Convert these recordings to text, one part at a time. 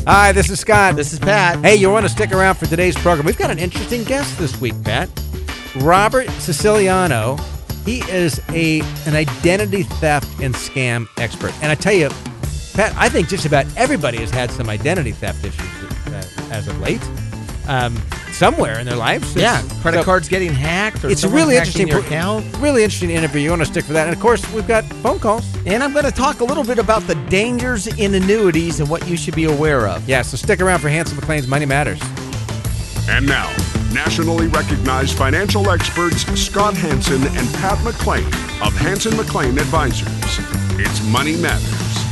Hi, this is Scott. This is Pat. Hey, you want to stick around for today's program? We've got an interesting guest this week, Pat. Robert Siciliano. He is an identity theft and scam expert. And I tell you, Pat, I think just about everybody has had some identity theft issues as of late. Somewhere in their lives. Credit cards getting hacked or it's someone really hacking interesting. your account. Really interesting interview. You want to stick for that. And, of course, we've got phone calls. And I'm going to talk a little bit about the dangers in annuities and what you should be aware of. Yeah, so stick around for Hanson McLean's Money Matters. And now, nationally recognized financial experts Scott Hanson and Pat McLean of Hanson McLean Advisors. It's Money Matters.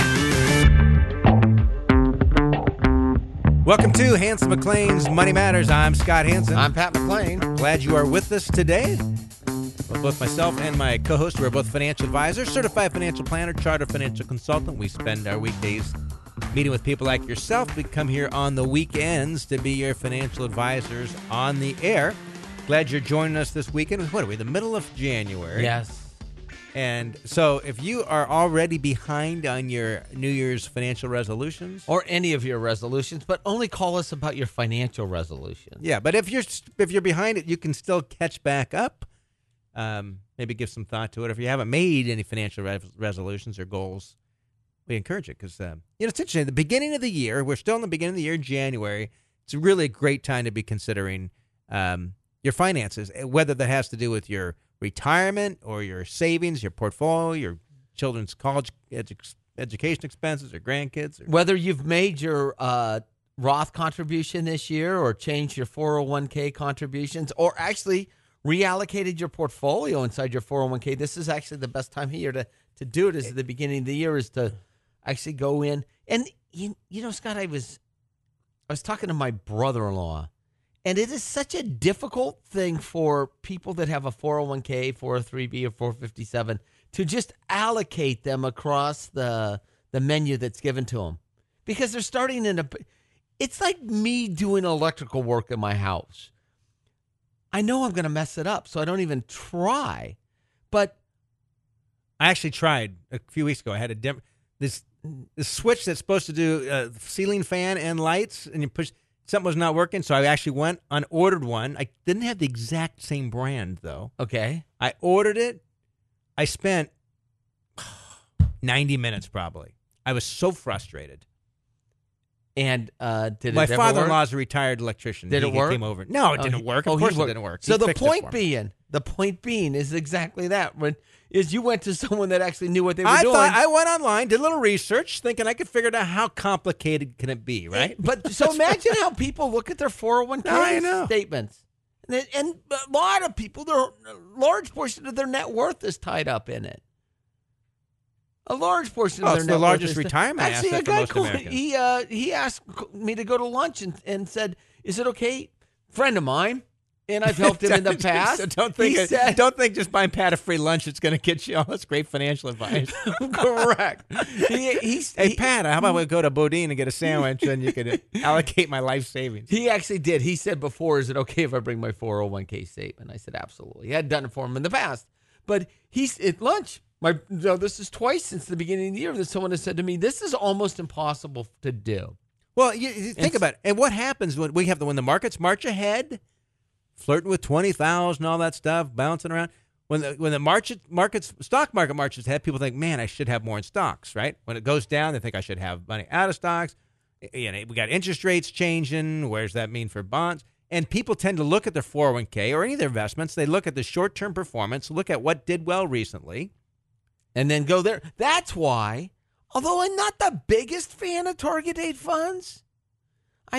Welcome to Hanson McLean's Money Matters. I'm Scott Hanson. I'm Pat McLean. Glad you are with us today. Well, both myself and my co-host, we're both financial advisors, certified financial planner, chartered financial consultant. We spend our weekdays meeting with people like yourself. We come here on the weekends to be your financial advisors on the air. Glad you're joining us this weekend. What are we, the middle of January? Yes. And so if you are already behind on your New Year's financial resolutions, Or any of your resolutions, but only call us about your financial resolutions. yeah, but if you're behind it, you can still catch back up. Maybe give some thought to it. If you haven't made any financial resolutions or goals, we encourage it because it's interesting. At the beginning of the year, we're still in the beginning of the year, January. It's really a great time to be considering your finances, whether that has to do with your retirement or your savings, your portfolio, your children's college education expenses, or grandkids. Whether you've made your Roth contribution this year or changed your 401k contributions or actually reallocated your portfolio inside your 401k, this is actually the best time of year to do it. Is at the beginning of the year is to actually go in. And, you know, Scott, I was talking to my brother-in-law, and it is such a difficult thing for people that have a 401k, 403b, or 457 to just allocate them across the menu that's given to them. Because they're starting it's like me doing electrical work in my house. I know I'm going to mess it up, so I don't even try. But I actually tried a few weeks ago. I had this switch that's supposed to do ceiling fan and lights, and you push. Something was not working, so I actually went and ordered one. I didn't have the exact same brand, though. okay. I ordered it. I spent 90 minutes probably. I was so frustrated. And did it My ever father-in-law work? is a retired electrician. Did it work? He came over. No, it didn't work. Of he course it worked. didn't work. So He the fixed it point for me. being is exactly that. Is you went to someone that actually knew what they were doing. I went online, did a little research, thinking I could figure out how complicated can it be, right? But so imagine how people look at their 401k I know. statements. And a lot of people, a large portion of their net worth is tied up in it. A large portion of their it's net the worth largest is retirement actually, asset a for guy most called, Americans. he asked me to go to lunch and said, "Is it okay?" Friend of mine, and I've helped him in the past. So don't He said- think just buying Pat a free lunch it's going to get you all this great financial advice. Correct. Hey, Pat, how about we go to Bodine and get a sandwich and you can allocate my life savings? He actually did. He said before, "Is it okay if I bring my 401k statement?" I said, "Absolutely." He had done it for him in the past. But he's at lunch. This is twice since the beginning of the year that someone has said to me, "This is almost impossible to do." Well, you think about it. And what happens when when the markets march ahead, flirting with 20,000, all that stuff, bouncing around. When the stock market marches ahead, people think, man, I should have more in stocks, right? When it goes down, they think I should have money out of stocks. You know, we got interest rates changing. What does that mean for bonds? And people tend to look at their 401k or any of their investments. They look at the short-term performance, look at what did well recently. And then go there. That's why, although I'm not the biggest fan of target date funds, I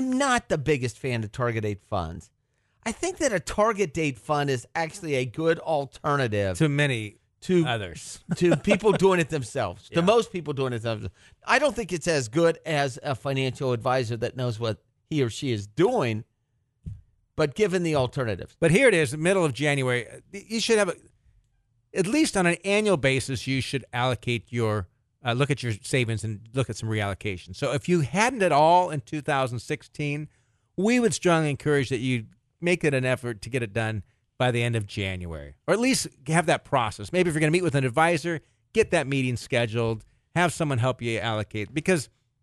think that a target date fund is actually a good alternative To many others. to people doing it themselves, Yeah. to most people doing it themselves. I don't think it's as good as a financial advisor that knows what he or she is doing, but given the alternatives. But here it is, the middle of January. You should have, at least on an annual basis, you should allocate your, look at your savings and look at some reallocation. So if you hadn't at all in 2016, we would strongly encourage that you make it an effort to get it done by the end of January, or at least have that process. Maybe if you're going to meet with an advisor, get that meeting scheduled, have someone help you allocate, because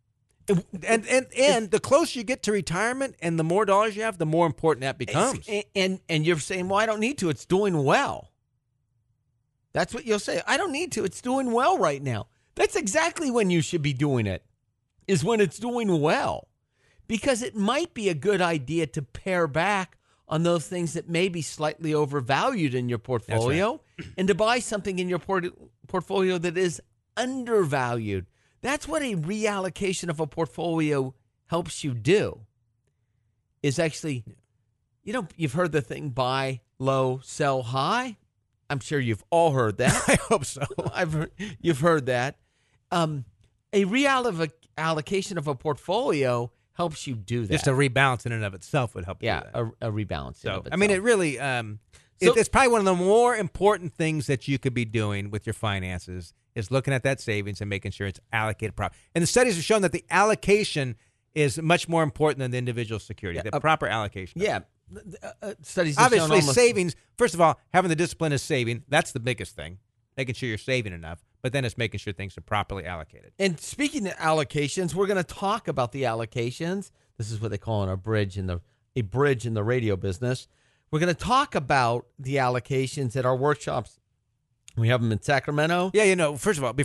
And the closer you get to retirement and the more dollars you have, the more important that becomes. And you're saying, well, I don't need to. It's doing well. That's what you'll say. I don't need to. It's doing well right now. That's exactly when you should be doing it, is when it's doing well. Because it might be a good idea to pare back on those things that may be slightly overvalued in your portfolio and to buy something in your portfolio that is undervalued. That's what a reallocation of a portfolio helps you do, is actually, you've heard the thing, buy low, sell high. I'm sure you've all heard that. I hope so. You've heard that. A reallocation of a portfolio helps you do that. Just a rebalance in and of itself would help you do that. a rebalance. So, I mean, it really, it's probably one of the more important things that you could be doing with your finances is looking at that savings and making sure it's allocated properly. And the studies have shown that the allocation is much more important than the individual security, the proper allocation. Yeah. Studies have Obviously, shown savings, first of all, having the discipline of saving, that's the biggest thing, making sure you're saving enough. But then it's making sure things are properly allocated. And speaking of allocations, we're going to talk about the allocations. This is what they call a bridge in the radio business. We're going to talk about the allocations at our workshops. We have them in Sacramento. Yeah, first of all,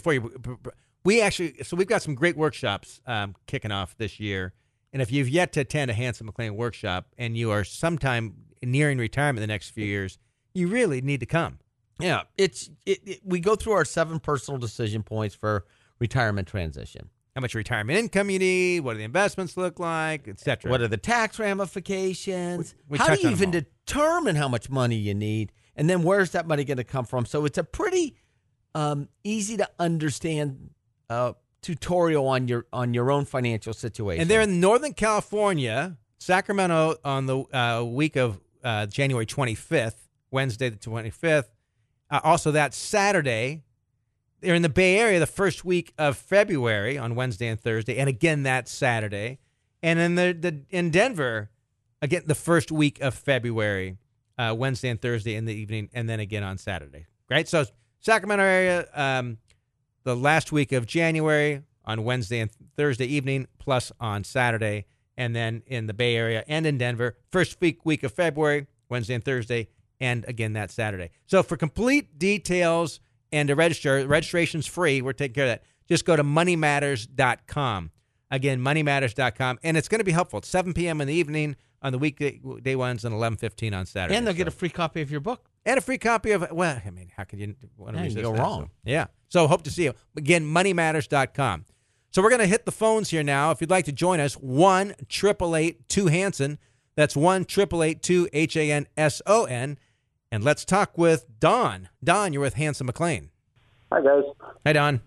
we've got some great workshops kicking off this year. And if you've yet to attend a Hanson McClain workshop and you are sometime nearing retirement in the next few years, you really need to come. Yeah, we go through our 7 personal decision points for retirement transition. How much retirement income you need, what do the investments look like, et cetera. What are the tax ramifications? We how do you even them all. determine how much money you need? And then where's that money going to come from? So it's a pretty easy to understand tutorial on your own financial situation. And they're in Northern California, Sacramento, on the week of January 25th, Wednesday the 25th. Also that Saturday, they're in the Bay Area the first week of February on Wednesday and Thursday, and again that Saturday. And in Denver, again the first week of February, Wednesday and Thursday in the evening, and then again on Saturday. Right? So Sacramento area, the last week of January on Wednesday and Thursday evening, plus on Saturday, and then in the Bay Area and in Denver, first week of February, Wednesday and Thursday, and again that Saturday. So for complete details and to register, registration's free. We're taking care of that. Just go to moneymatters.com. Again, moneymatters.com. And it's going to be helpful. It's 7 p.m. in the evening on the weekday ones and 11:15 on Saturday. And they'll get a free copy of your book. And a free copy of, well, I mean, how could you want to resist go that? wrong? So, yeah. So hope to see you. Again, moneymatters.com. So we're going to hit the phones here now. If you'd like to join us, 1-888-2-HANSON. That's 1-888-2-HANSON. And let's talk with Don. Don, you're with Hanson McClain. Hi, guys. Hi, Don.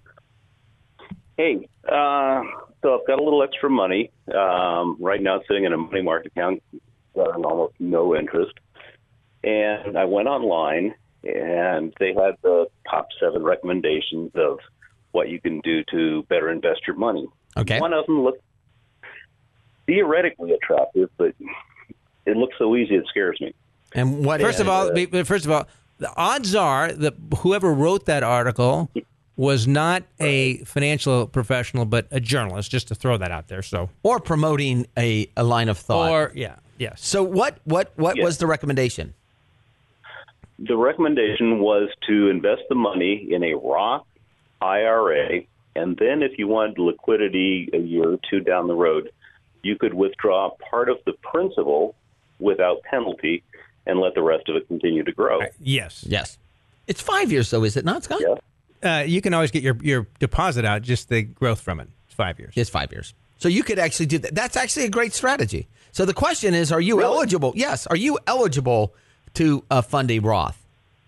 Hey, so I've got a little extra money. Right now, sitting in a money market account, got almost no interest. And I went online, and they had the top 7 recommendations of what you can do to better invest your money. Okay. One of them looked theoretically attractive, but it looks so easy it scares me. And what First of all, the odds are that whoever wrote that article was not a financial professional, but a journalist, just to throw that out there. So, or promoting a line of thought. or yes. So what was the recommendation? The recommendation was to invest the money in a Roth IRA, and then if you wanted liquidity a year or two down the road, you could withdraw part of the principal without penalty and let the rest of it continue to grow. Yes. It's 5 years, though, is it not, Scott? Yeah. You can always get your deposit out, just the growth from it. It's 5 years. It's 5 years. So you could actually do that. That's actually a great strategy. So the question is, are you eligible? Yes. Are you eligible to fund a Roth?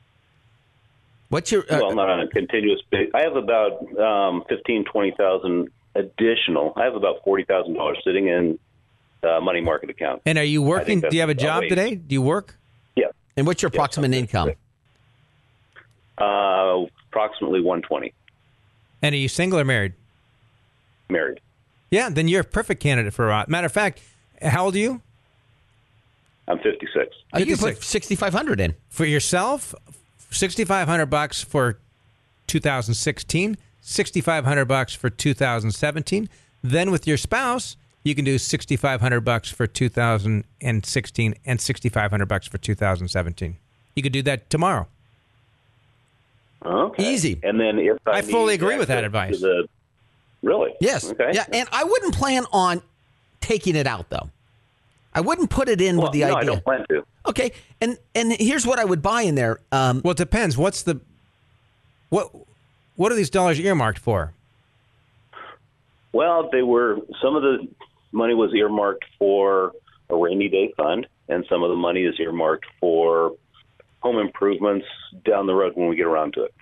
What's your... well, not on a continuous basis. I have about $20,000 additional. I have about $40,000 sitting in money market account. And are you working? Do you have a job today? Do you work? Yeah. And what's your approximate income? Approximately $120,000. And are you single or married? Married. Yeah, then you're a perfect candidate for a Roth. Matter of fact, how old are you? I'm 56. You can put $6,500 in. For yourself, $6,500 for 2016, $6,500 for 2017. Then with your spouse, you can do $6,500 for 2016 and $6,500 for 2017. You could do that tomorrow. Okay. Easy. And then if I fully need agree with that access advice. to really? Yes. Okay. Yeah, and I wouldn't plan on taking it out though. I wouldn't put it in Well, with the no, idea. I don't plan to. Okay, and here's what I would buy in there. Well, it depends. What are these dollars earmarked for? Well, some of the money was earmarked for a rainy day fund, and some of the money is earmarked for home improvements down the road when we get around to it.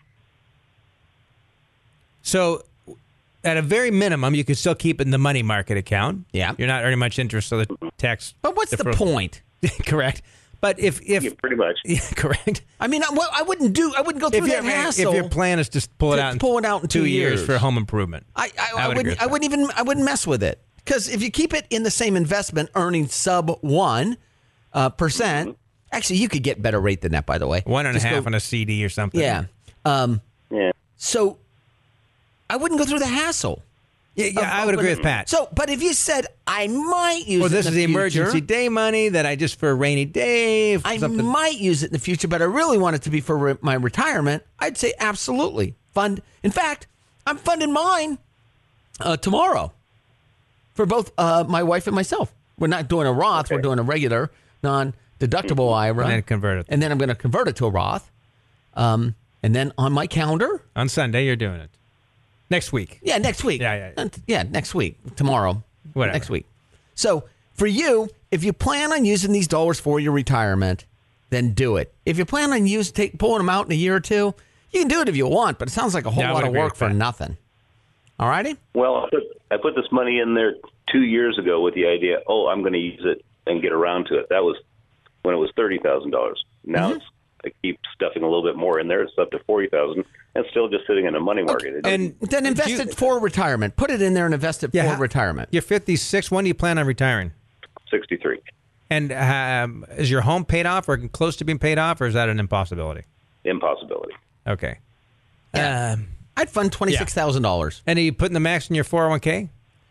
So, at a very minimum, you can still keep it in the money market account. Yeah. You're not earning much interest, so the tax. But what's the point? Correct. But if Yeah, pretty much. yeah, correct. I mean, I wouldn't go through that hassle. If your plan is to pull it To out, pull it out in 2 years for home improvement, I would agree with wouldn't that. mess with it, because if you keep it in the same investment, earning sub 1%, actually you could get better rate than that. By the way, 1.5 on a CD or something. Yeah. Yeah. So I wouldn't go through the hassle. Yeah, I would agree with Pat. So, but if you said I might use Well, it this in is the the future, emergency day money that I just for a rainy day. I something. might use it in the future, but I really want it to be for my retirement, I'd say absolutely fund. In fact, I'm funding mine tomorrow for both my wife and myself. We're not doing a Roth. Okay. We're doing a regular non-deductible IRA. And then convert it. And then I'm going to convert it to a Roth. And then on my calendar, On Sunday, you're doing it. Next week. yeah, next week. Yeah. Next week. Tomorrow. Whatever. Next week. So for you, if you plan on using these dollars for your retirement, then do it. If you plan on pulling them out in a year or two, you can do it if you want, but it sounds like a whole Yeah, I lot would of agree work with for that. nothing. All righty? Well, I put this money in there 2 years ago with the idea, I'm going to use it and get around to it. That was when it was $30,000. Now I keep stuffing a little bit more in there. It's up to $40,000, and still just sitting in a money market. It doesn't- And Then invest it for retirement. Put it in there and invest it for retirement. You're 56. When do you plan on retiring? 63. And is your home paid off or close to being paid off, or is that an impossibility? Impossibility. Okay. I'd fund $26,000. And are you putting the max in your 401k?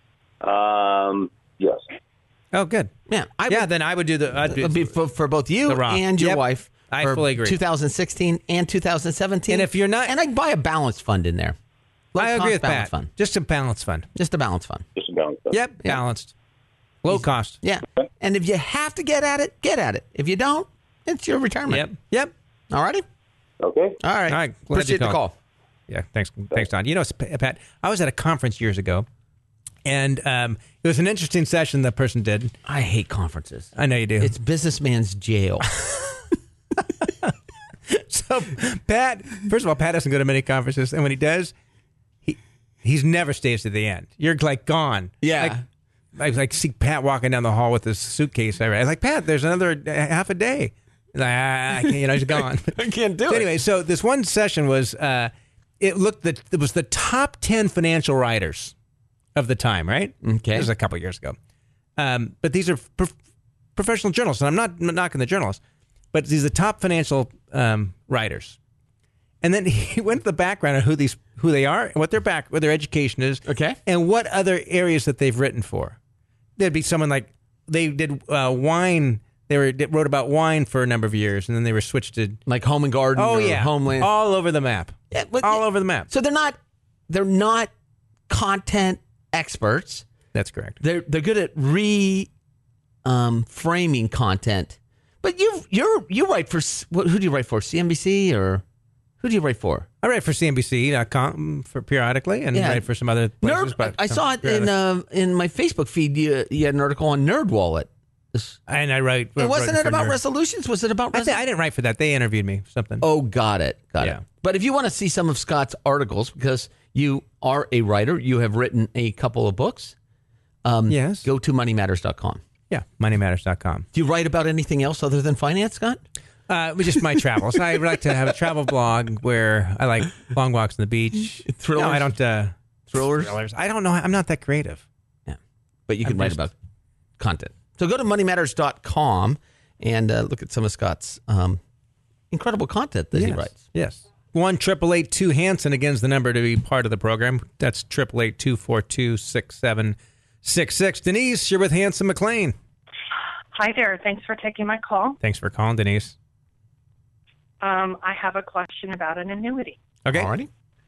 Yes. Oh, good. Yeah. Then I would do the. I'd do, It'd be for both you The Roth. and your Yep. wife. I for fully agree. 2016 and 2017. And if you're not- And I'd buy a balanced fund in there. I agree with balanced Pat. fund. Just a balanced fund. Just a balanced fund. Just a balance. Yep, Yeah. balanced. Low cost. Yeah. And if you have to get at it, get at it. If you don't, it's your retirement. Yep. All righty? Okay. All right. All right. Glad you Appreciate the called. call. Yeah, thanks, Don. You know, Pat, I was at a conference years ago, and it was an interesting session the person did. I hate conferences. I know you do. It's businessman's jail. So, Pat, first of all, Pat doesn't go to many conferences, and when he does, he's never stays to the end. You're like gone. Yeah. I see Pat walking down the hall with his suitcase. I was like, Pat, there's another half a day. He's like, I can't, he's gone. I can't do So anyway, so this one session was it was the top 10 financial writers of the time, right? Okay. This was a couple years ago. But these are professional journalists, and I'm not knocking the journalists, but these are the top financial writers. And then he went to the background of who they are, and what their education is, Okay. and what other areas that they've written for. There'd be someone like they did wine. They wrote about wine for a number of years, and then they were switched to Like Home and Garden or Homeland. all over the map. Yeah, but- all over the map. So they're not content experts. That's correct. They're good at framing content. But you write for who do you write for? CNBC or who do you write for? I write for CNBC.com for periodically, and Yeah. write for some other places. But I saw it in my Facebook feed. You had an article on NerdWallet. and I write. And wasn't wrote it for about Nerd. resolutions? Was it about I didn't write for that. They interviewed me. Something. Oh, got it. Yeah. But if you want to see some of Scott's articles, because you are a writer, you have written a couple of books, yes. go to moneymatters.com. Yeah. MoneyMatters.com. Do you write about anything else other than finance, Scott? Just my travels. I like to have a travel blog where I like long walks on the beach. Thrillers? No, I don't. Thrillers? I don't know. I'm not that creative. Yeah. But you can I'm write just- about content. So go to moneymatters.com and look at some of Scott's incredible content that he writes. Yes. 1-888-2-HANSON, again, is the number to be part of the program. That's 888-242-6766. Denise, you're with Hanson McLean. Hi there. Thanks for taking my call. Thanks for calling, Denise. I have a question about an annuity. Okay. Alrighty.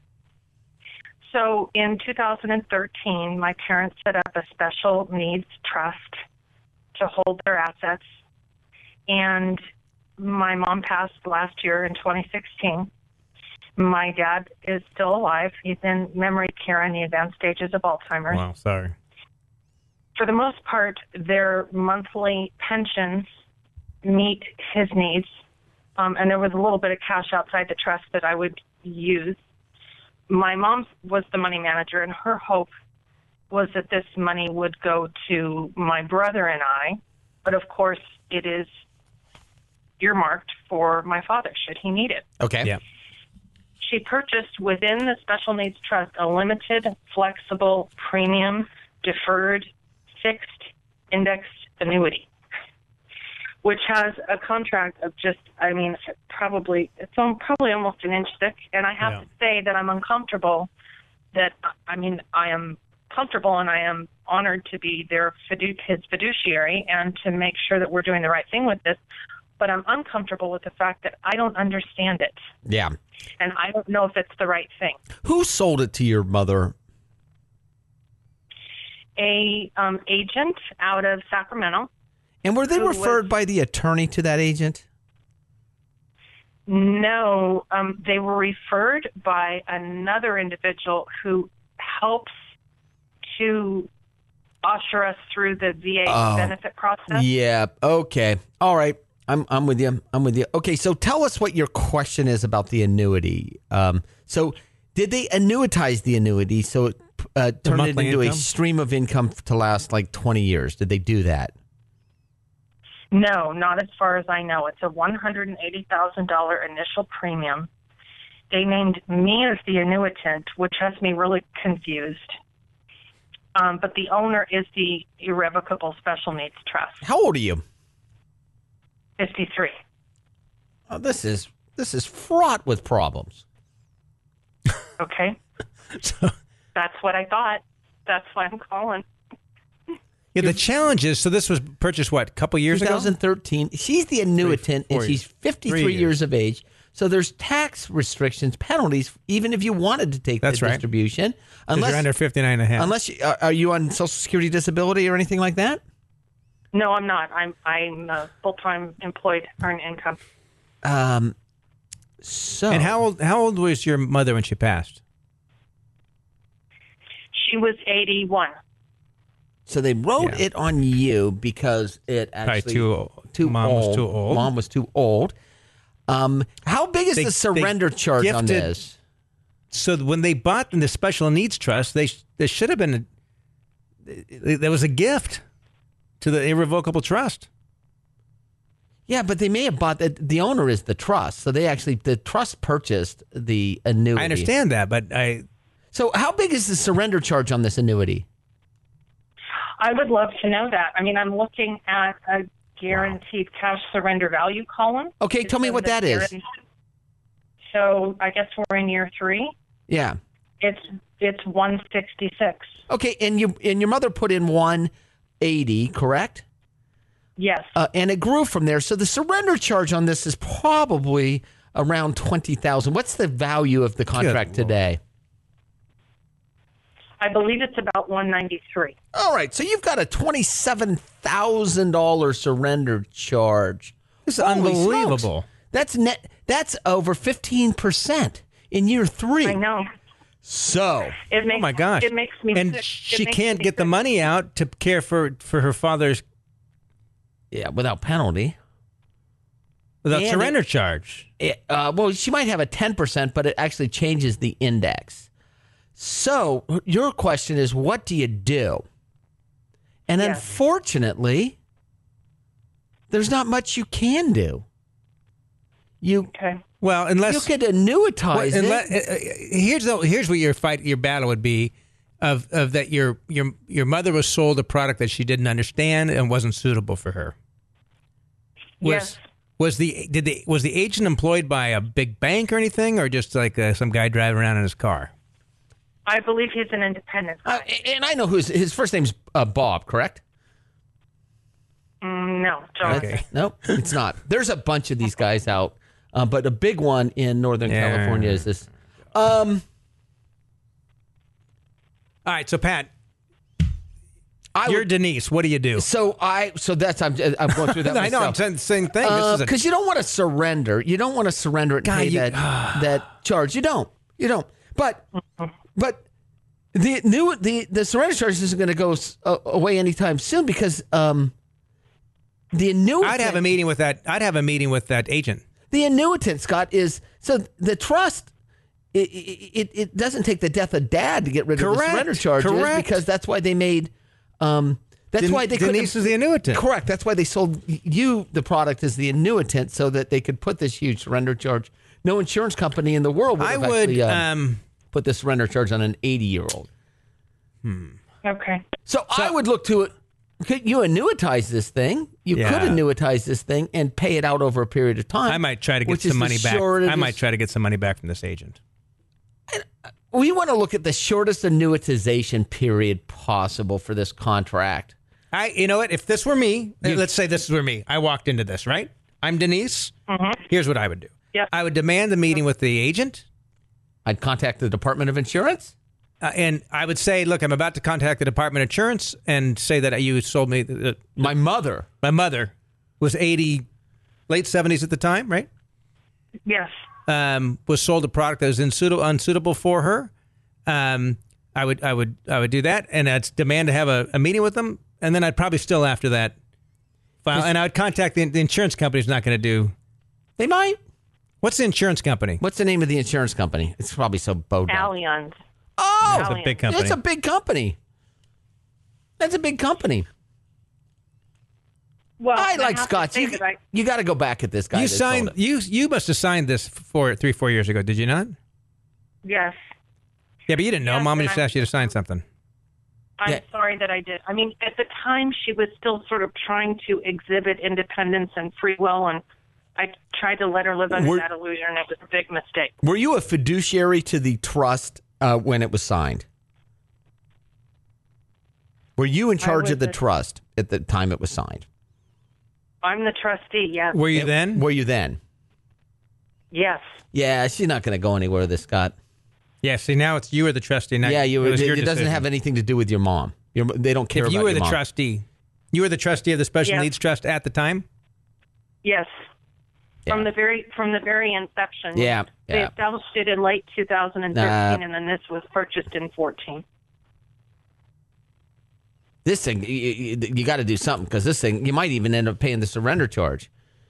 So in 2013, my parents set up a special needs trust to hold their assets. And my mom passed last year in 2016. My dad is still alive. He's in memory care in the advanced stages of Alzheimer's. Wow, sorry. For the most part, their monthly pensions meet his needs. And there was a little bit of cash outside the trust that I would use. My mom was the money manager, and her hope was that this money would go to my brother and I. But, of course, it is earmarked for my father, should he need it. Okay. Yeah. She purchased within the Special Needs Trust a limited, flexible, premium, deferred, fixed, indexed annuity, which has a contract of just, probably almost an inch thick. And I have to say that I'm uncomfortable I am comfortable and I am honored to be his fiduciary and to make sure that we're doing the right thing with this. But I'm uncomfortable with the fact that I don't understand it. Yeah. And I don't know if it's the right thing. Who sold it to your mother? A agent out of Sacramento. And were they referred by the attorney to that agent? No, they were referred by another individual who helps to usher us through the VA benefit process. Yeah. Okay. All right. I'm with you. Okay. So tell us what your question is about the annuity. So did they annuitize the annuity so it turned it into a stream of income to last like 20 years? Did they do that? No, not as far as I know. It's a $180,000 initial premium. They named me as the annuitant, which has me really confused. But the owner is the Irrevocable Special Needs Trust. How old are you? 53. Oh, this is fraught with problems. Okay. That's what I thought. That's why I'm calling. Yeah, the challenge is, so this was purchased, a couple years ago? 2013. She's the annuitant, and she's 53 years of age. So there's tax restrictions, penalties, even if you wanted to take the distribution. Unless you're under 59 and a half. Unless are you on Social Security disability or anything like that? No, I'm not. I'm a full-time employed, earned income. So. And how old was your mother when she passed? She was 81. So they wrote it on you because it actually Mom was too old. Mom was too old. How big is the surrender charge on this? So when they bought the Special Needs Trust, there should have been there was a gift to the Irrevocable Trust. Yeah, but they may have bought the owner is the trust, so the trust purchased the annuity. I understand that, but So how big is the surrender charge on this annuity? I would love to know that. I'm looking at a guaranteed cash surrender value column. Okay, tell me what that is. So I guess we're in year 3. Yeah. It's 166. Okay, and your mother put in 180, correct? Yes. And it grew from there. So the surrender charge on this is probably around $20,000. What's the value of the contract today? I believe it's about $193. All right, so you've got a $27,000 surrender charge. This is unbelievable. That's net. That's over 15% in year 3. I know. So, It makes, oh my gosh! It makes me and sick. she can't get the money out to care for her father's without penalty, without surrender charge. Well, she might have a 10%, but it actually changes the index. So your question is, what do you do? And unfortunately, there's not much you can do. Well, unless you could annuitize it. Here's what your battle would be, of that your mother was sold a product that she didn't understand and wasn't suitable for her. Yes. Was the agent employed by a big bank or anything, or just like some guy driving around in his car? I believe he's an independent. And I know his first name's Bob, correct? No, Jonathan. Okay. No, it's not. There's a bunch of these guys out, but a big one in Northern California is this. All right, so Pat, you're Denise. What do you do? So that's I'm going through that. I know. I'm saying the same thing. Because you don't want to surrender. You don't want to surrender and pay that charge. You don't. But the surrender charge isn't going to go away anytime soon because the annuitant. I'd have a meeting with that agent. The annuitant, Scott, is so the trust. It doesn't take the death of dad to get rid of the surrender charges because that's why they made. That's why they Denise is the annuitant. Correct. That's why they sold you the product as the annuitant so that they could put this huge surrender charge. No insurance company in the world would actually put the surrender charge on an 80-year-old. Okay. So I would look to it. Could you annuitize this thing? You could annuitize this thing and pay it out over a period of time. I might try to get some money back. I might try to get some money back from this agent. We want to look at the shortest annuitization period possible for this contract. You know what? If this were me, let's say this were me. I walked into this, right? I'm Denise. Mm-hmm. Here's what I would do. Yep. I would demand the meeting with the agent. I'd contact the Department of Insurance. And I would say, look, I'm about to contact the Department of Insurance and say that you sold me. My mother was 80, late 70s at the time, right? Yes. Was sold a product that was unsuitable for her. I would do that, and I'd demand to have a meeting with them, and then I'd probably still after that file, and I would contact the insurance company's not going to do. They might. What's the insurance company? What's the name of the insurance company? It's probably so bowed down. Allianz. Oh, it's a big company. It's a big company. That's a big company. Well, I like Scott's. You got to go back at this guy. You signed. You must have signed this 3-4 years ago. Did you not? Yes. Yeah, but you didn't know. Yes, Mom just asked you to sign something. I'm sorry that I did. I mean, at the time, she was still sort of trying to exhibit independence and free will, and I tried to let her live under that illusion, and it was a big mistake. Were you a fiduciary to the trust when it was signed? Were you in charge of the trust at the time it was signed? I'm the trustee, yes. Were you then? Yes. Yeah, she's not going to go anywhere with this, Scott. Yeah, see, now it's you or the trustee. Now it doesn't have anything to do with your mom. They don't care about your mom. If you were the trustee, you were the trustee of the Special Needs Trust at the time? Yes. Yeah. From the very inception. Yeah. They established it in late 2013, and then this was purchased in 2014. This thing, you got to do something because this thing, you might even end up paying the surrender charge.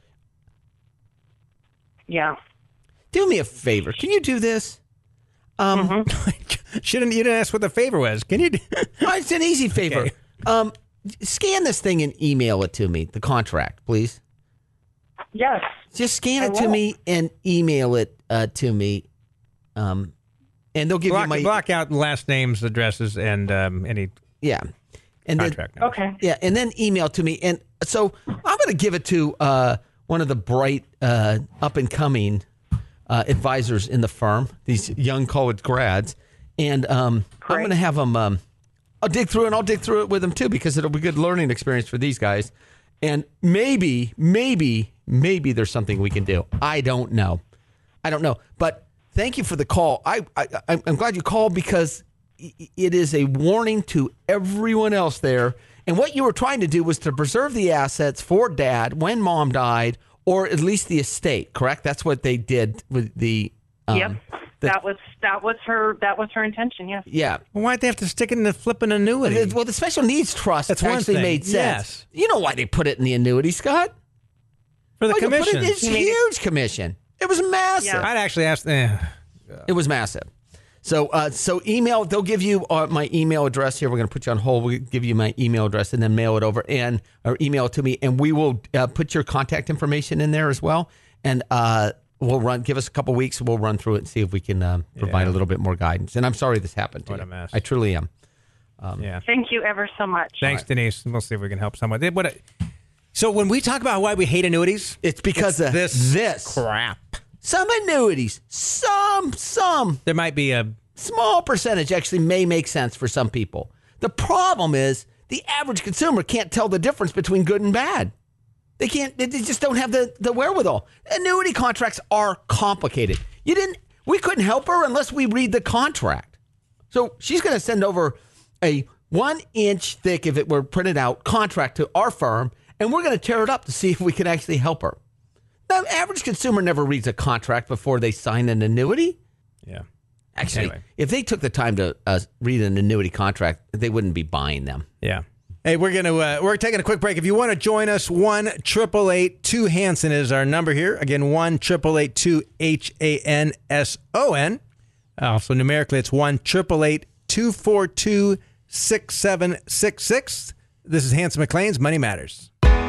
Yeah. Do me a favor. Can you do this? You didn't ask what the favor was. Can you? It's an easy favor. Okay. Scan this thing and email it to me. The contract, please. Yes. Just scan it to me and email it to me. And they'll give you my block out last names, addresses, and any. Yeah. And contract numbers. Okay. Yeah, and then email to me. And so I'm going to give it to one of the bright, up-and-coming advisors in the firm, these young college grads. And I'm going to have them, I'll dig through it with them, too, because it'll be a good learning experience for these guys. And maybe there's something we can do. I don't know. But thank you for the call. I'm glad you called because it is a warning to everyone else there. And what you were trying to do was to preserve the assets for Dad when Mom died, or at least the estate. Correct? That's what they did with the. Yep. That was her intention. Yes. Yeah. Well, why'd they have to stick it in the flipping annuity? Well, the Special Needs Trust actually made sense. Yes. You know why they put it in the annuity, Scott? For the commission. It's a huge commission. It was massive. Yeah. I'd actually ask. It was massive. So email. They'll give you my email address here. We're going to put you on hold. We'll give you my email address and then mail it over or email it to me, and we will put your contact information in there as well. And we'll give us a couple weeks. We'll run through it and see if we can provide a little bit more guidance. And I'm sorry this happened to you. What a mess. I truly am. Thank you ever so much. Thanks, Denise. We'll see if we can help someone. So when we talk about why we hate annuities, It's because of this. crap. Some annuities, some There might be a small percentage actually may make sense for some people. The problem is the average consumer can't tell the difference between good and bad. They can't. They just don't have the wherewithal. Annuity contracts are complicated. We couldn't help her unless we read the contract. So she's going to send over a 1-inch thick, if it were printed out, contract to our firm, and we're going to tear it up to see if we can actually help her. The average consumer never reads a contract before they sign an annuity. yeah. Actually, Anyway. if they took the time to read an annuity contract, they wouldn't be buying them. Yeah. Hey, we're taking a quick break. If you want to join us, 1-888-2-HANSON is our number here. Again, 1-888-2-HANSON. Also numerically, it's 1-888-242-6766. This is Hanson McLean's Money Matters.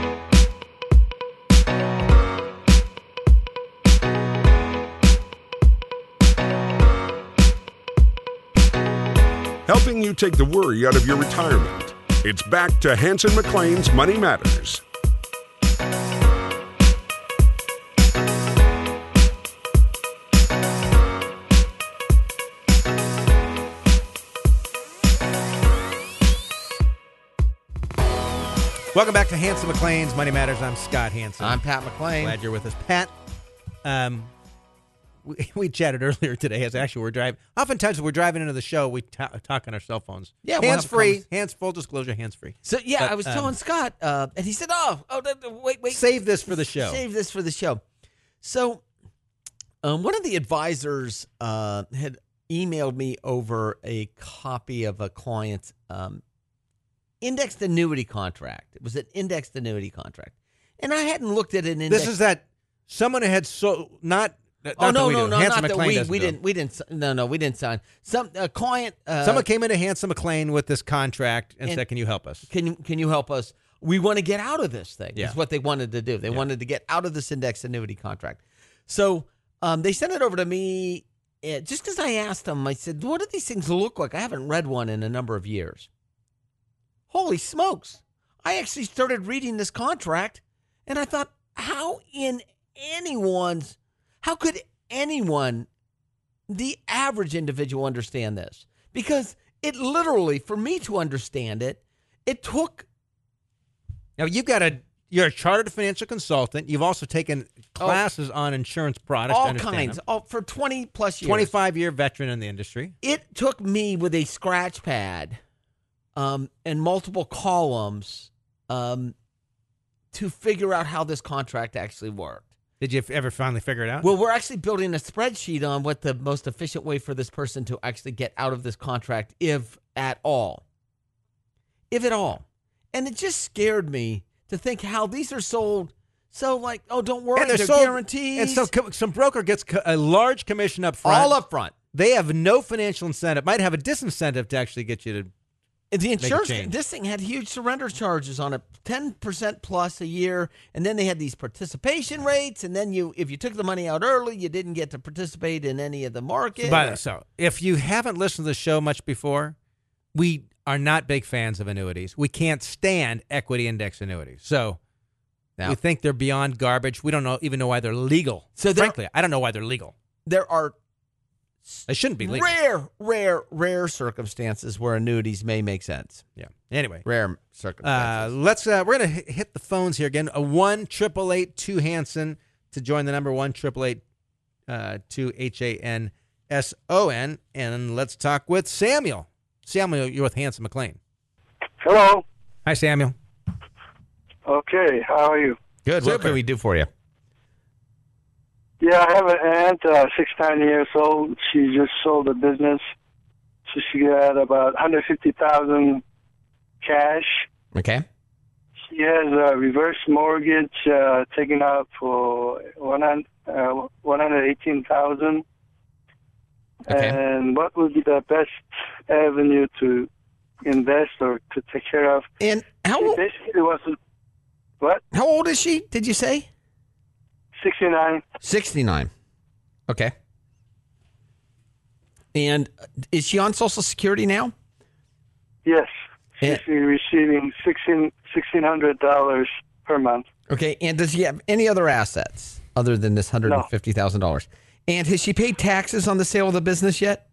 Helping you take the worry out of your retirement. It's back to Hanson McLean's Money Matters. Welcome back to Hanson McLean's Money Matters. I'm Scott Hanson. I'm Pat McClain. Glad you're with us, Pat. We chatted earlier today as actually we're driving. Oftentimes when we're driving into the show, we talk on our cell phones. Yeah, we'll have hands free. Full disclosure, hands free. So yeah, But, I was telling Scott, and he said, wait, Save this for the show. Save this for the show. So, one of the advisors had emailed me over a copy of a client's indexed annuity contract. It was an indexed annuity contract, and I hadn't looked at an index. This is that someone who had not. Oh no, Hanson not that McLean doesn't we do. didn't. We didn't sign. Some client. Someone came into Hanson McLean with this contract and And- said, "Can you help us?" Can you help us? We want to get out of this thing. Yeah. Is what they wanted to do. They wanted to get out of this indexed annuity contract. So they sent it over to me just because I asked them. I said, "What do these things look like?" I haven't read one in a number of years. Holy smokes! I actually started reading this contract, and I thought, how could anyone, the average individual, understand this? Because it literally, for me to understand it, it took. Now you're a chartered financial consultant. You've also taken classes on insurance products. to All understand kinds, them. for 20 plus years. 25-year veteran in the industry. It took me with a scratch pad and multiple columns to figure out how this contract actually worked. Did you ever finally figure it out? Well, we're actually building a spreadsheet on what the most efficient way for this person to actually get out of this contract, if at all. If at all. And it just scared me to think how these are sold. So, like, don't worry, And they're sold- guaranteed. And so some broker gets a large commission up front. all up front. They have no financial incentive. Might have a disincentive to actually get you to. The insurance, change. this thing had huge surrender charges on it, 10% plus a year, and then they had these participation rates, and then if you took the money out early, you didn't get to participate in any of the market. So if you haven't listened to the show much before, we are not big fans of annuities. We can't stand equity index annuities. So Now- we think they're beyond garbage. We don't even know why they're legal. So frankly, I don't know why they're legal. There are They shouldn't be legal. rare circumstances where annuities may make sense. Yeah. Anyway. Rare circumstances. We're gonna hit the phones here again. 1-888-2-HANSON to join the number 1-888-2-HANSON, and let's talk with Samuel. Samuel, you're with Hanson McLean. Hello. Hi, Samuel. Okay, how are you? Good. What can we do for you? Yeah, I have an aunt, 69 years old. She just sold a business. So she got about $150,000 cash. Okay. She has a reverse mortgage taken out for $118,000. Okay. And what would be the best avenue to invest or to take care of? And She basically was what? how old is she, did you say? 69. 69. Okay. And is she on Social Security now? Yes. Yeah. She's receiving $1,600 per month. Okay, and does she have any other assets other than this $150,000? And has she paid taxes on the sale of the business yet?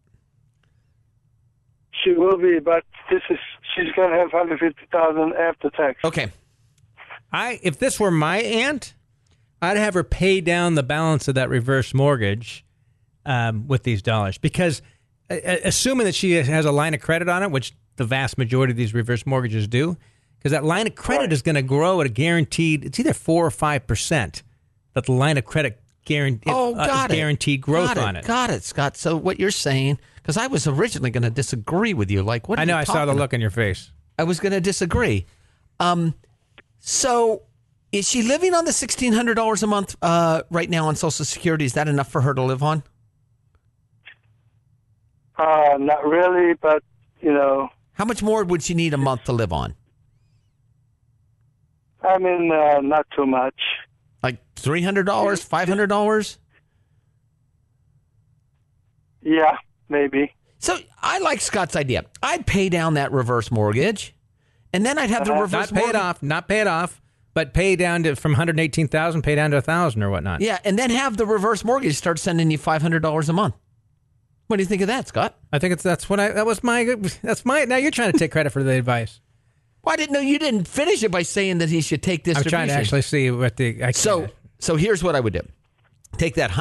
She will be, but she's going to have $150,000 after tax. Okay. If this were my aunt, I'd have her pay down the balance of that reverse mortgage with these dollars, because assuming that she has a line of credit on it, which the vast majority of these reverse mortgages do, because that line of credit is going to grow at a guaranteed, it's either 4 or 5%, that the line of credit guaranteed growth on it. Got it, Scott. So what you're saying, because I was originally going to disagree with you, like what? I know, I saw the look on your face. I was going to disagree. So is she living on the $1,600 a month right now on Social Security? Is that enough for her to live on? Not really, but, How much more would she need a month to live on? I mean, not too much. Like $300, $500? Yeah, maybe. So I like Scott's idea. I'd pay down that reverse mortgage, and then I'd have the reverse mortgage. Not pay it off, but pay down to from $118,000, pay down to $1,000 or whatnot. Yeah, and then have the reverse mortgage start sending you $500 a month. What do you think of that, Scott? I think that's my. Now you're trying to take credit for the advice. Well, I didn't know you didn't finish it by saying that he should take distribution. I'm trying to actually see what the. So here's what I would do: take that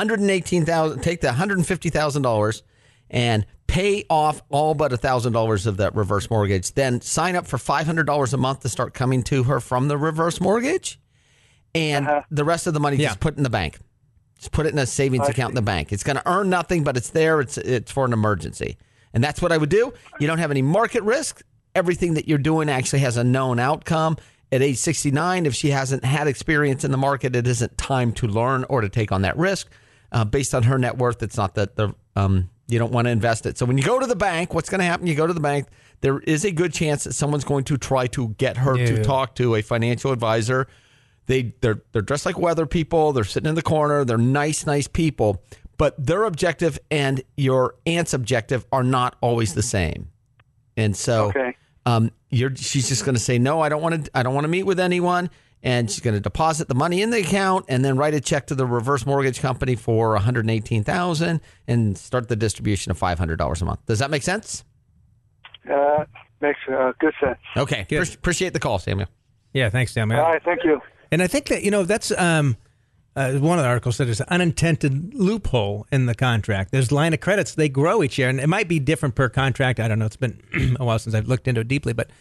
$150,000, and pay off all but $1,000 of that reverse mortgage. Then sign up for $500 a month to start coming to her from the reverse mortgage, and the rest of the money just put in the bank. Just put it in a savings account in the bank. It's going to earn nothing, but it's there. It's for an emergency, and that's what I would do. You don't have any market risk. Everything that you're doing actually has a known outcome. At age 69, if she hasn't had experience in the market, it isn't time to learn or to take on that risk. Based on her net worth, it's not that you don't want to invest it. So when you go to the bank, what's going to happen? You go to the bank, there is a good chance that someone's going to try to get her to talk to a financial advisor. They're dressed like weather people. They're sitting in the corner. They're nice people. But their objective and your aunt's objective are not always the same. And so she's just going to say, no, I don't want to meet with anyone. And she's going to deposit the money in the account and then write a check to the reverse mortgage company for $118,000 and start the distribution of $500 a month. Does that make sense? Makes good sense. Okay. Appreciate the call, Samuel. Yeah, thanks, Samuel. All right, thank you. And I think that, that's one of the articles said there's an unintended loophole in the contract. There's line of credits, they grow each year, and it might be different per contract. I don't know. It's been a while since I've looked into it deeply, but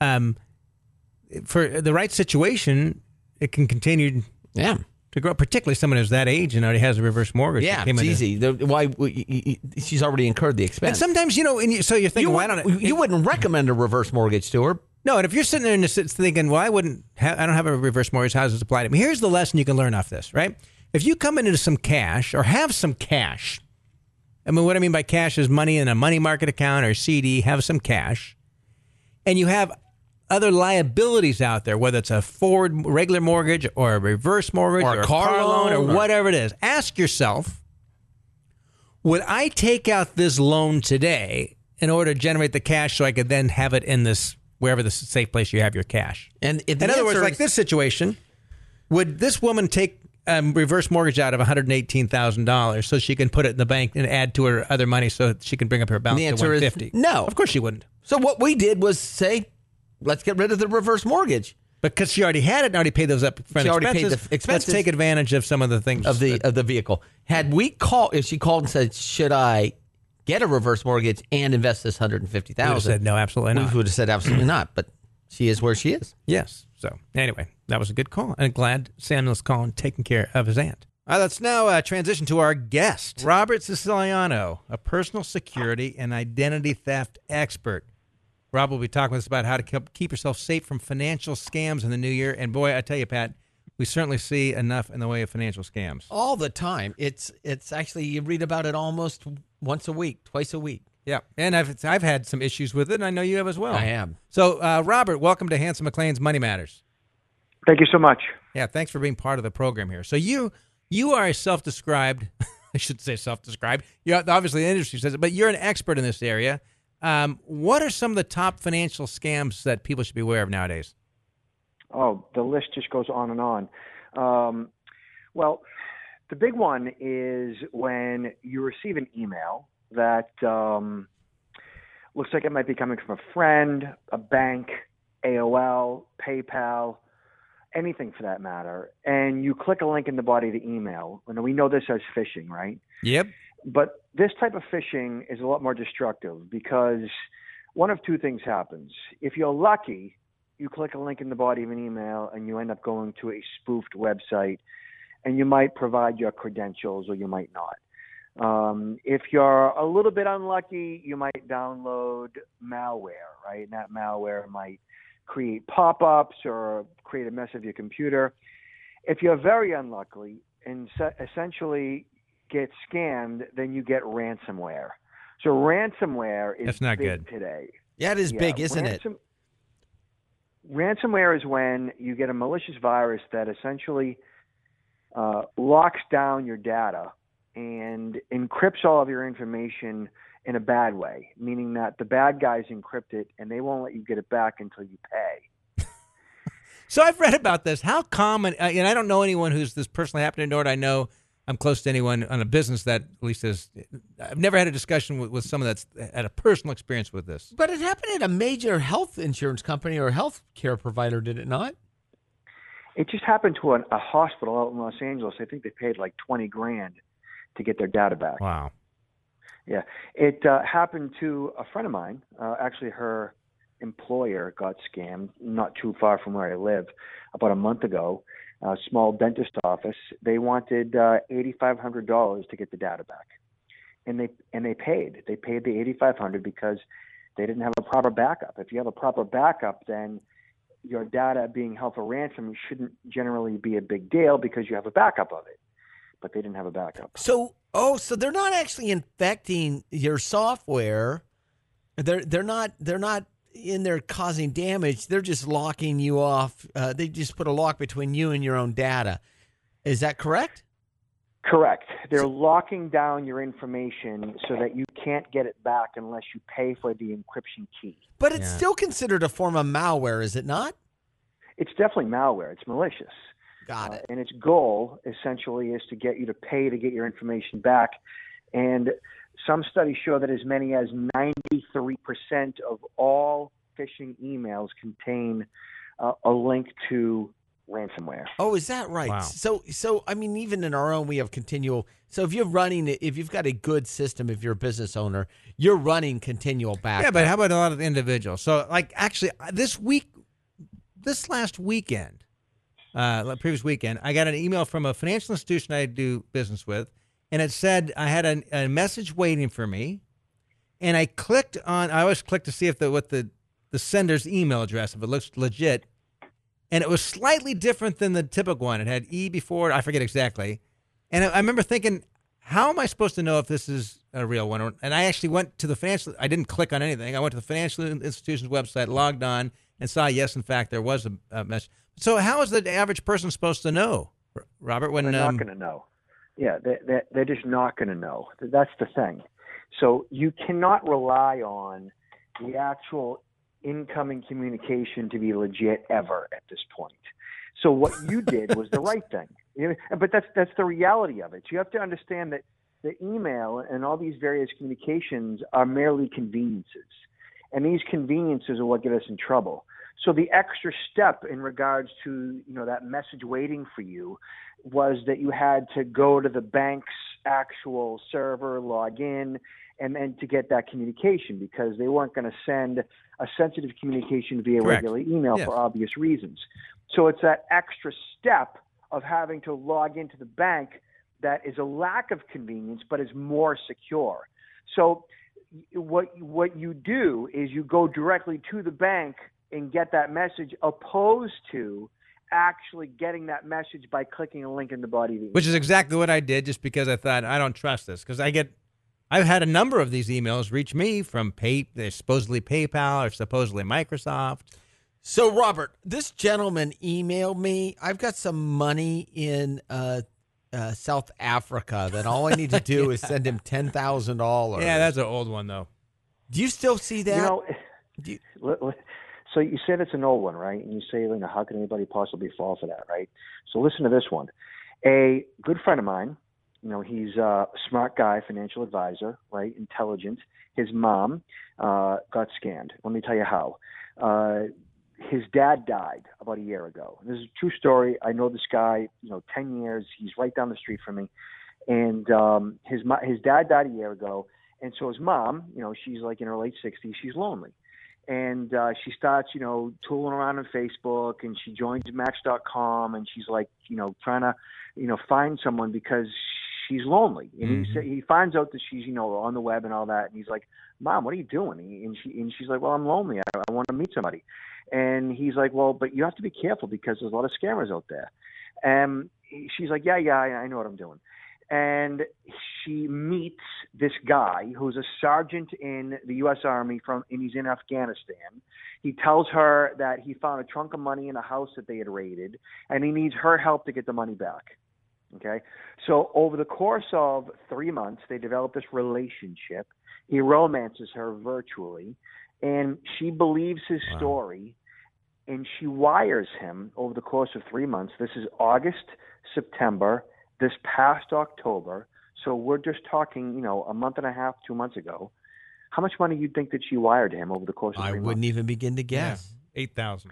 for the right situation, it can continue to grow, particularly someone who's that age and already has a reverse mortgage. Yeah, it's easy. She's already incurred the expense. And sometimes, so you're thinking, why don't you wouldn't recommend a reverse mortgage to her? No, and if you're sitting there and thinking, well, I don't have a reverse mortgage, how does this apply to me? Here's the lesson you can learn off this, right? If you come into some cash or have some cash, I mean, what I mean by cash is money in a money market account or CD, have some cash, and you have other liabilities out there, whether it's a forward regular mortgage or a reverse mortgage or a car loan or whatever it is, ask yourself, would I take out this loan today in order to generate the cash so I could then have it in this wherever the safe place you have your cash? And in other words, like this situation, would this woman take a reverse mortgage out of $118,000 so she can put it in the bank and add to her other money so that she can bring up her balance to $150,000? No. Of course she wouldn't. So what we did was say, let's get rid of the reverse mortgage. Because she already had it and already paid those up front expenses. Already paid the expenses. Let's take advantage of some of the things. Of the vehicle. If she called and said, should I get a reverse mortgage and invest this $150,000? We would have said no, absolutely not. We would have said absolutely not, but she is where she is. Yes. So anyway, that was a good call. And glad Samuel's calling, taking care of his aunt. All right, let's now transition to our guest, Robert Siciliano, a personal security and identity theft expert. Rob will be talking with us about how to keep yourself safe from financial scams in the new year. And boy, I tell you, Pat, we certainly see enough in the way of financial scams. All the time. It's actually, you read about it almost once a week, twice a week. Yeah, and I've had some issues with it, and I know you have as well. I have. So, Robert, welcome to Hanson McLean's Money Matters. Thank you so much. Yeah, thanks for being part of the program here. So you are a self-described, I should say self-described, you're obviously the industry says it, but you're an expert in this area. What are some of the top financial scams that people should be aware of nowadays? Oh, the list just goes on and on. Well, the big one is when you receive an email that looks like it might be coming from a friend, a bank, AOL, PayPal, anything for that matter, and you click a link in the body of the email. And we know this as phishing, right? Yep. But this type of phishing is a lot more destructive because one of two things happens. If you're lucky, you click a link in the body of an email and you end up going to a spoofed website, and you might provide your credentials or you might not. If you're a little bit unlucky, you might download malware, right? And that malware might create pop-ups or create a mess of your computer. If you're very unlucky and essentially get scammed, then you get ransomware. So ransomware is That's not big good today. Yeah, it is big, isn't it? Ransomware is when you get a malicious virus that essentially locks down your data and encrypts all of your information in a bad way, meaning that the bad guys encrypt it and they won't let you get it back until you pay. So I've read about this. How common, and I don't know anyone who's this personally happened to, nor do I know I'm close to anyone on a business that at least is. I've never had a discussion with someone that's had a personal experience with this. But it happened at a major health insurance company or health care provider, did it not? It just happened to a hospital out in Los Angeles. I think they paid like $20,000 to get their data back. Wow. Yeah. It happened to a friend of mine. Actually, her employer got scammed not too far from where I live about a month ago. A small dentist office. They wanted $8,500 to get the data back, and they paid. They paid the $8,500 because they didn't have a proper backup. If you have a proper backup, then your data being held for ransom shouldn't generally be a big deal because you have a backup of it. But they didn't have a backup. So they're not actually infecting your software. They're not in there causing damage. They're just locking you off. They just put a lock between you and your own data. Is that correct? Correct. They're locking down your information so that you can't get it back unless you pay for the encryption key. But it's still considered a form of malware, is it not? It's definitely malware. It's malicious. Got it. And its goal essentially is to get you to pay to get your information back. And some studies show that as many as 93% of all phishing emails contain a link to ransomware. Oh, is that right? Wow. So I mean, even in our own, we have continual. So if you've got a good system, if you're a business owner, you're running continual backup. Yeah, but how about a lot of individuals? So, like, actually, this last weekend, previous weekend, I got an email from a financial institution I do business with, and it said I had a message waiting for me, and I always click to see if what the sender's email address, if it looks legit, and it was slightly different than the typical one. It had E before it, I forget exactly, and I remember thinking, how am I supposed to know if this is a real one? And I actually went to I didn't click on anything. I went to the financial institution's website, logged on, and saw, yes, in fact, there was a message. So how is the average person supposed to know, Robert? When they're not going to know. Yeah, they're just not going to know. That's the thing. So you cannot rely on the actual incoming communication to be legit ever at this point. So what you did was the right thing. But that's the reality of it. You have to understand that the email and all these various communications are merely conveniences. And these conveniences are what get us in trouble. So the extra step in regards to, that message waiting for you was that you had to go to the bank's actual server, log in, and then to get that communication because they weren't going to send a sensitive communication via Correct. regular email for obvious reasons. So it's that extra step of having to log into the bank that is a lack of convenience but is more secure. So what you do is you go directly to the bank and get that message opposed to actually getting that message by clicking a link in the body of the email. Which is exactly what I did, just because I thought, I don't trust this. Because I've had a number of these emails reach me from they're supposedly PayPal or supposedly Microsoft. So, Robert, this gentleman emailed me. I've got some money in South Africa that all I need to do is send him $10,000. Yeah, that's an old one, though. Do you still see that? So you said it's an old one, right? And you say, how can anybody possibly fall for that, right? So listen to this one. A good friend of mine, he's a smart guy, financial advisor, right? Intelligent. His mom got scammed. Let me tell you how. His dad died about a year ago. This is a true story. I know this guy, 10 years. He's right down the street from me. And his dad died a year ago. And so his mom, she's like in her late 60s. She's lonely. And she starts, tooling around on Facebook, and she joins Match.com, and she's like, trying to, find someone because she's lonely. And he finds out that she's, on the web and all that. And he's like, Mom, what are you doing? And she's like, well, I'm lonely. I want to meet somebody. And he's like, well, but you have to be careful because there's a lot of scammers out there. And she's like, yeah, I know what I'm doing. And she meets this guy who's a sergeant in the U.S. Army and he's in Afghanistan. He tells her that he found a trunk of money in a house that they had raided, and he needs her help to get the money back. Okay? So over the course of 3 months, they develop this relationship. He romances her virtually, and she believes his story, and she wires him over the course of 3 months. This is August, September, this past October, so we're just talking, a month and a half, 2 months ago. How much money do you think that she wired him over the course of 3 months? I wouldn't even begin to guess. Yeah, $8,000.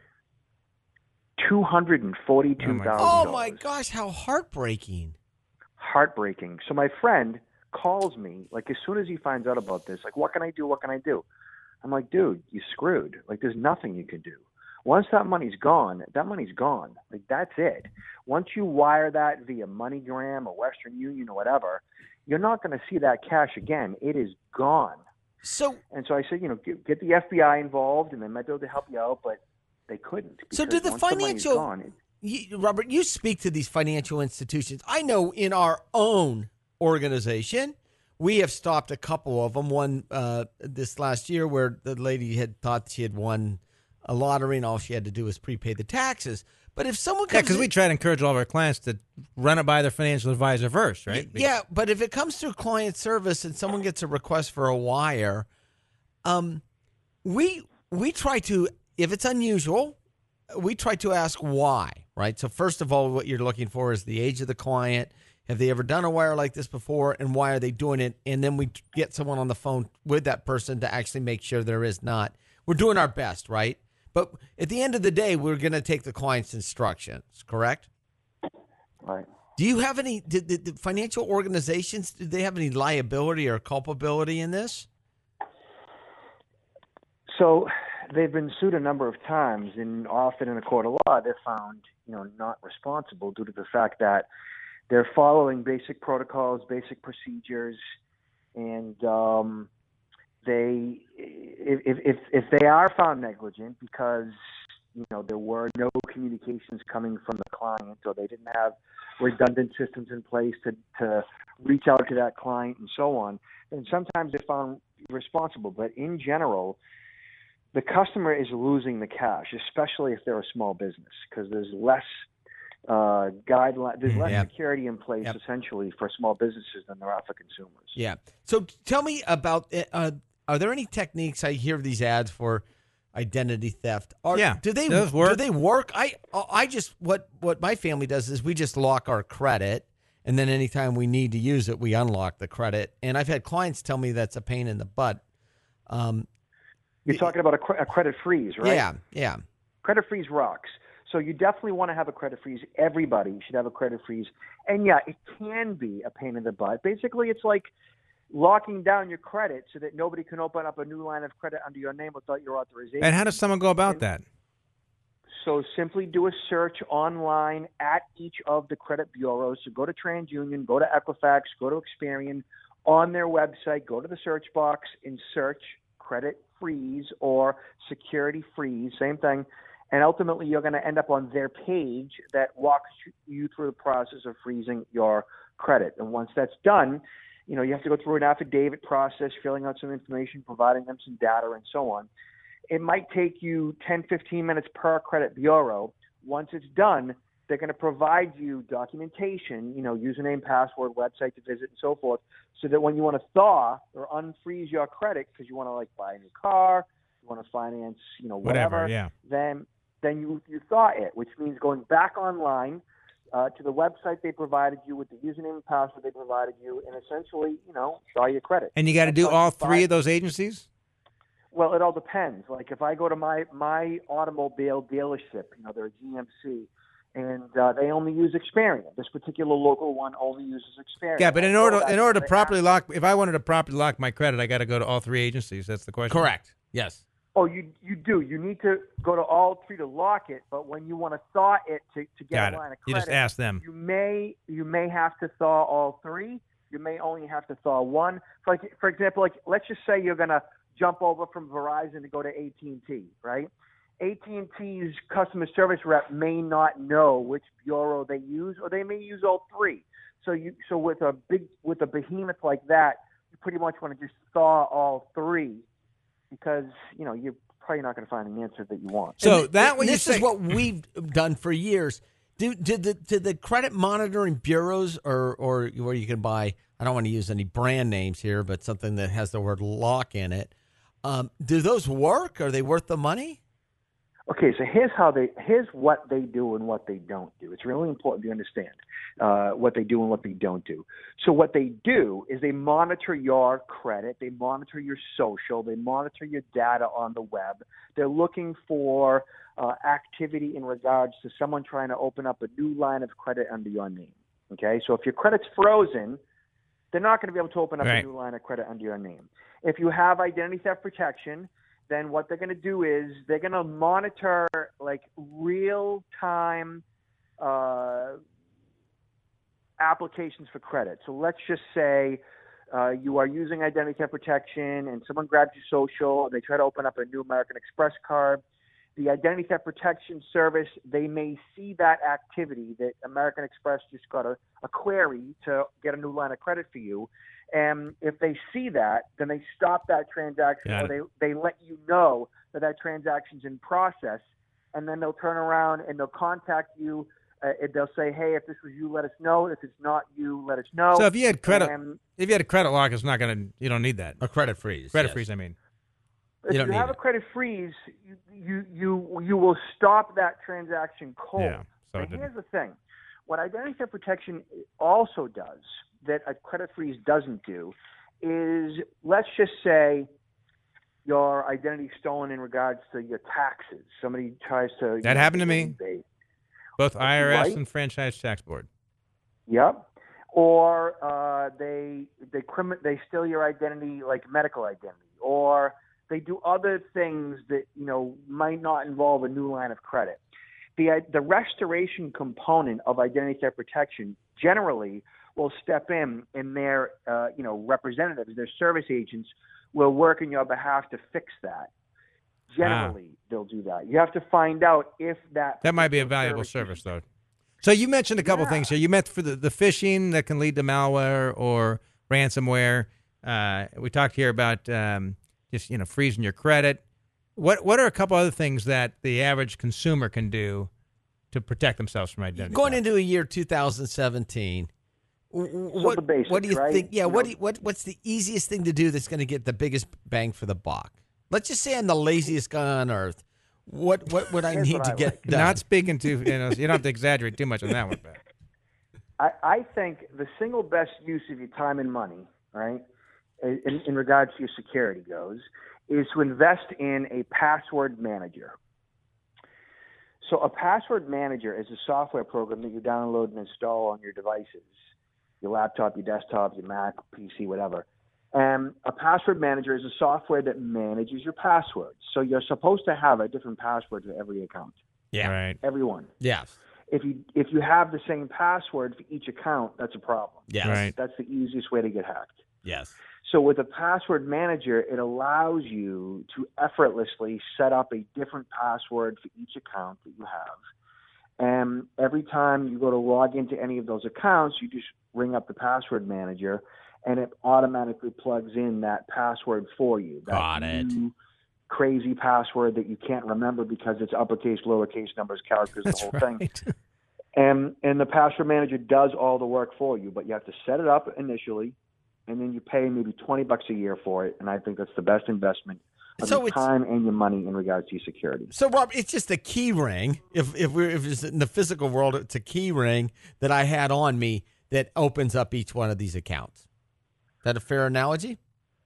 $242,000. Oh my gosh, how heartbreaking. Heartbreaking. So my friend calls me, like as soon as he finds out about this, like, what can I do? What can I do? I'm like, dude, you screwed. Like, there's nothing you can do. Once that money's gone, that money's gone. Like, that's it. Once you wire that via MoneyGram or Western Union or whatever, you're not going to see that cash again. It is gone. So I said, get the FBI involved, and they might be able to help you out, but they couldn't. So do the financial, Robert, you speak to these financial institutions. I know in our own organization, we have stopped a couple of them. One this last year where the lady had thought she had won a lottery and all she had to do was prepay the taxes. But if someone comes because we try to encourage all of our clients to run it by their financial advisor first, right? Yeah, but if it comes through client service and someone gets a request for a wire, we try to, if it's unusual, we try to ask why, right? So first of all, what you're looking for is the age of the client. Have they ever done a wire like this before, and why are they doing it? And then we get someone on the phone with that person to actually make sure there is not. We're doing our best, right? But at the end of the day, we're going to take the client's instructions, correct? Right. Do you have any, did the financial organizations, do they have any liability or culpability in this? So they've been sued a number of times, and often in a court of law, they're found, not responsible due to the fact that they're following basic protocols, basic procedures, and if they are found negligent because there were no communications coming from the client, or they didn't have redundant systems in place to reach out to that client and so on, then sometimes they're found responsible. But in general, the customer is losing the cash, especially if they're a small business, because there's less there's less security in place essentially for small businesses than there are for consumers. Yeah. So tell me about are there any techniques? I hear these ads for identity theft. Do they work? Do they work? I just what my family does is we just lock our credit, and then anytime we need to use it, we unlock the credit. And I've had clients tell me that's a pain in the butt. You're talking about a credit freeze, right? Yeah. Credit freeze rocks. So you definitely want to have a credit freeze. Everybody should have a credit freeze. And yeah, it can be a pain in the butt. Basically, it's like locking down your credit so that nobody can open up a new line of credit under your name without your authorization. And how does someone go about that? So simply do a search online at each of the credit bureaus. So go to TransUnion, go to Equifax, go to Experian. On their website, go to the search box and search credit freeze or security freeze, same thing. And ultimately, you're going to end up on their page that walks you through the process of freezing your credit. And once that's done, you have to go through an affidavit process, filling out some information, providing them some data, and so on. It might take you 10, 15 minutes per credit bureau. Once it's done, they're going to provide you documentation, username, password, website to visit, and so forth, so that when you want to thaw or unfreeze your credit because you want to buy a new car, you want to finance, Whatever, yeah. then you thaw it, which means going back online to the website they provided you with the username and password they provided you, and essentially, thaw your credit. And you got to do all three of those agencies? Well, it all depends. Like if I go to my automobile dealership, they're a GMC, and they only use Experian. This particular local one only uses Experian. Yeah, but in order to properly lock, if I wanted to properly lock my credit, I got to go to all three agencies. That's the question. Correct. Yes. Oh, you do. You need to go to all three to lock it, but when you want to thaw it to get a line of credit, you just ask them. You may have to thaw all three. You may only have to thaw one. For example, let's just say you're going to jump over from Verizon to go to AT&T, right? AT&T's customer service rep may not know which bureau they use, or they may use all three. So with a behemoth like that, you pretty much want to just thaw all three, because you're probably not going to find an answer that you want. So this is what we've done for years. Do the credit monitoring bureaus, or where you can buy, I don't want to use any brand names here, but something that has the word lock in it, do those work? Are they worth the money? Okay, so here's what they do and what they don't do. It's really important to understand what they do and what they don't do. So what they do is they monitor your credit, they monitor your social, they monitor your data on the web. They're looking for activity in regards to someone trying to open up a new line of credit under your name. Okay, so if your credit's frozen, they're not going to be able to open up a new line of credit under your name. If you have identity theft protection, then what they're going to do is they're going to monitor real-time applications for credit. So let's just say you are using identity theft protection and someone grabs your social, they try to open up a new American Express card. The identity theft protection service, they may see that activity that American Express just got a query to get a new line of credit for you. And if they see that, then they stop that transaction, or they let you know that transaction's in process, and then they'll turn around and they'll contact you. They'll say, "Hey, if this was you, let us know. If it's not you, let us know." So if you had a credit lock, it's not going to. You don't need that. A credit freeze. Credit freeze. I mean, if you have a credit freeze, you will stop that transaction cold. Yeah. So and here's the thing: what identity theft protection also does that a credit freeze doesn't do is, let's just say your identity stolen in regards to your taxes. Somebody tries to... That happened to me. Both IRS and Franchise Tax Board. Yep. Or they steal your identity, like medical identity, or they do other things that might not involve a new line of credit. The restoration component of identity theft protection generally will step in, and their representatives, their service agents, will work on your behalf to fix that. Generally, they'll do that. You have to find out if that might be a valuable service, though. So you mentioned a couple things here. You meant for the phishing that can lead to malware or ransomware. We talked here about just freezing your credit. What are a couple other things that the average consumer can do to protect themselves from identity going theft? into a year 2017? The basics, what do you right? think? Yeah, what's the easiest thing to do that's going to get the biggest bang for the buck? Let's just say I'm the laziest guy on earth. What would I need to get done? Not speaking to, you don't have to exaggerate too much on that one, but I think the single best use of your time and money, right, in regards to your security goes, is to invest in a password manager. So a password manager is a software program that you download and install on your devices, your laptop, your desktop, your Mac, PC, whatever. And a password manager is a software that manages your passwords. So you're supposed to have a different password for every account. Yeah. Right. Everyone. Yes. If you have the same password for each account, that's a problem. Yes. Right. That's the easiest way to get hacked. Yes. So with a password manager, it allows you to effortlessly set up a different password for each account that you have. And every time you go to log into any of those accounts, you just ring up the password manager, and it automatically plugs in that password for you. Got it. Crazy password that you can't remember because it's uppercase, lowercase, numbers, characters, That's the whole right. thing. And the password manager does all the work for you, but you have to set it up initially, and then you pay maybe $20 a year for it. And I think that's the best investment of So your it's- time and your money in regards to your security. So, Rob, it's just a key ring. If it's in the physical world, it's a key ring that I had on me that opens up each one of these accounts. Is that a fair analogy?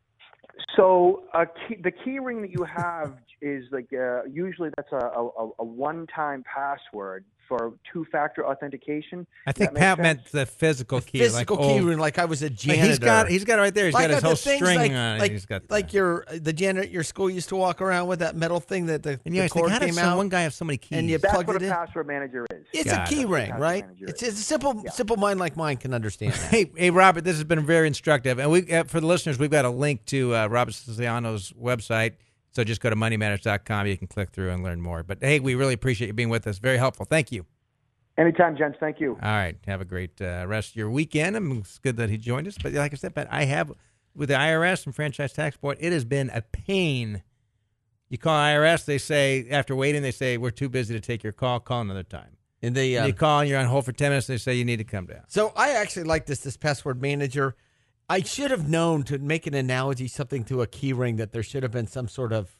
So the key ring that you have is like usually that's a one-time password for two-factor authentication. I think That makes Pat sense? meant the physical key. Physical like key old- ring, like I was a like janitor. he's got it right there. He's Like got his the whole things string like, on it. like, He's got like the janitor at your school used to walk around with that metal thing that the and you always cord think, how came did out. one guy have so many keys? And you That's plugged what it a in. password manager is. It's Got a key it. ring, Password right? manager It's is. a simple mind like mine can understand that. Hey, Robert, this has been very instructive. And we, for the listeners, we've got a link to Robert Siciliano's website. So just go to moneymatters.com. You can click through and learn more. But, hey, we really appreciate you being with us. Very helpful. Thank you. Anytime, gents. Thank you. All right. Have a great rest of your weekend. It's good that he joined us. But like I said, I have, with the IRS and Franchise Tax Board, it has been a pain. You call IRS, they say, after waiting, they say, we're too busy to take your call. Call another time. And And you call and you're on hold for 10 minutes, they say you need to come down. So I actually like this password manager. I should have known, to make an analogy, something to a key ring, that there should have been some sort of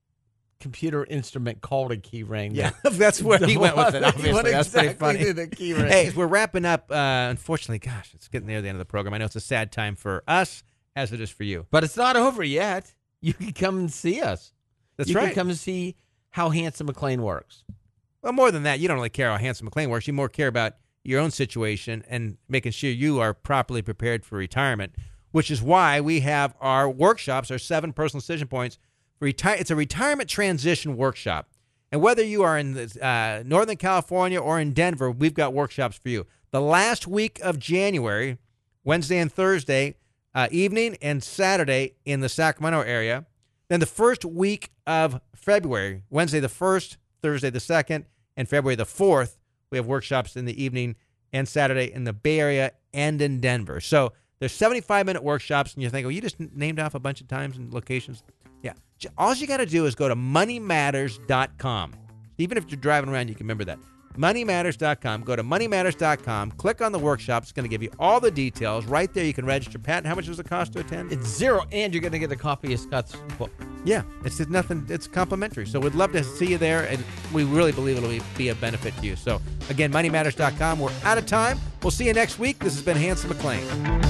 computer instrument called a key ring. Yeah, that's where he went with it, obviously. That's pretty funny. The key ring. Hey, we're wrapping up. Unfortunately, gosh, it's getting near the end of the program. I know it's a sad time for us as it is for you. But it's not over yet. You can come and see us. That's you right. can come and see how Hanson McLean works. Well, more than that, you don't really care how Hanson McLean works. You more care about your own situation and making sure you are properly prepared for retirement, which is why we have our workshops, our 7 personal decision points. It's a retirement transition workshop. And whether you are in Northern California or in Denver, we've got workshops for you. The last week of January, Wednesday and Thursday evening, and Saturday in the Sacramento area. Then the first week of February, Wednesday the 1st, Thursday the 2nd, and February the 4th, we have workshops in the evening and Saturday in the Bay Area and in Denver. So there's 75-minute workshops, and you think, oh, you just named off a bunch of times and locations. Yeah. All you got to do is go to moneymatters.com. Even if you're driving around, you can remember that. moneymatters.com. Go to moneymatters.com. Click on the workshop. It's going to give you all the details. Right there, you can register. Pat, how much does it cost to attend? It's $0, and you're going to get a copy of Scott's book. Yeah, it's nothing. It's complimentary. So we'd love to see you there, and we really believe it'll be a benefit to you. So again, moneymatters.com. We're out of time. We'll see you next week. This has been Hanson McLean.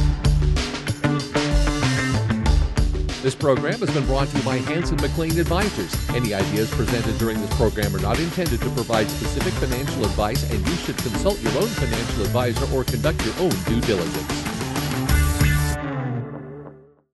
This program has been brought to you by Hanson McLean Advisors. Any ideas presented during this program are not intended to provide specific financial advice, and you should consult your own financial advisor or conduct your own due diligence.